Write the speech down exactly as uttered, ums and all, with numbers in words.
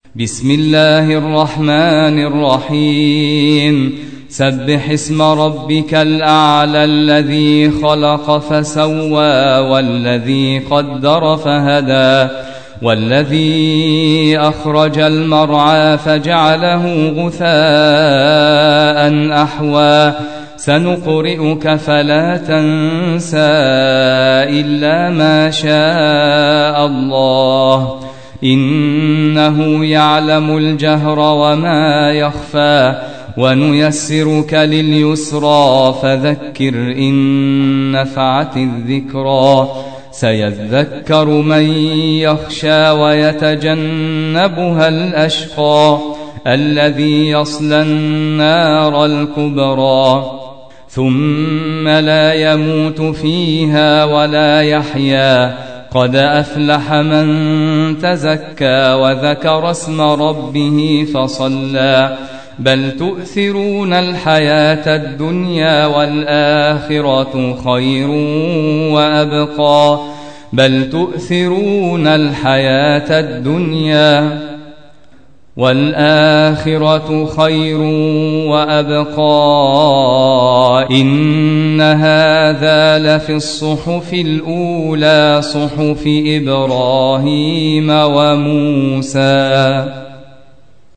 بسم الله الرحمن الرحيم سبح اسم ربك الأعلى الذي خلق فسوى والذي قدر فهدى والذي أخرج المرعى فجعله غثاء أحوى سنقرئك فلا تنسى إلا ما شاء الله إنه يعلم الجهر وما يخفى ونيسرك لليسرى فذكر إن نفعت الذكرى سيذكر من يخشى ويتجنبها الأشقى الذي يصلى النار الكبرى ثم لا يموت فيها ولا يحيا قد أفلح من تزكى وذكر اسم ربه فصلى بل تؤثرون الحياة الدنيا والآخرة خير وأبقى بل تؤثرون الحياة الدنيا والآخرة خير وأبقى إن هذا لفي الصحف الأولى صحف إبراهيم وموسى.